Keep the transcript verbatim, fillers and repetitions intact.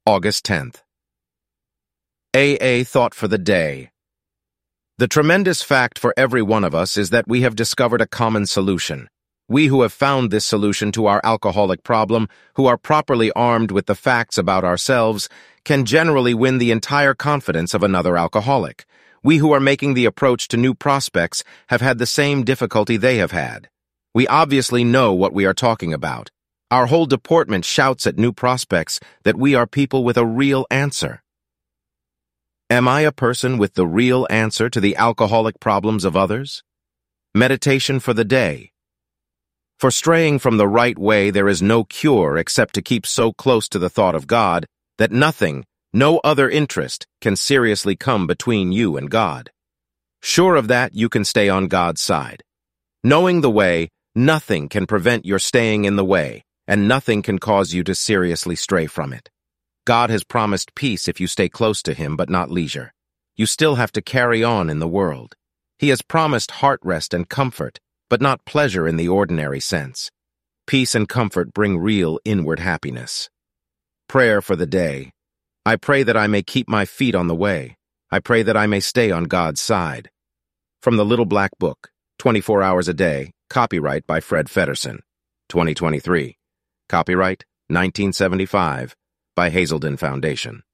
August tenth. A A Thought for the Day. The tremendous fact for every one of us is that we have discovered a common solution. We who have found this solution to our alcoholic problem, who are properly armed with the facts about ourselves, can generally win the entire confidence of another alcoholic. We who are making the approach to new prospects have had the same difficulty they have had. We obviously know what we are talking about. Our whole deportment shouts at new prospects that we are people with a real answer. Am I a person with the real answer to the alcoholic problems of others? Meditation for the day. For straying from the right way, there is no cure except to keep so close to the thought of God that nothing, no other interest, can seriously come between you and God. Sure of that, you can stay on God's side. Knowing the way, nothing can prevent your staying in the way, and nothing can cause you to seriously stray from it. God has promised peace if you stay close to Him, but not leisure. You still have to carry on in the world. He has promised heart rest and comfort, but not pleasure in the ordinary sense. Peace and comfort bring real inward happiness. Prayer for the day. I pray that I may keep my feet on the way. I pray that I may stay on God's side. From the Little Black Book, twenty-four hours a day, copyright by Fred Feddersen, twenty twenty-three. Copyright nineteen seventy-five by Hazelden Foundation.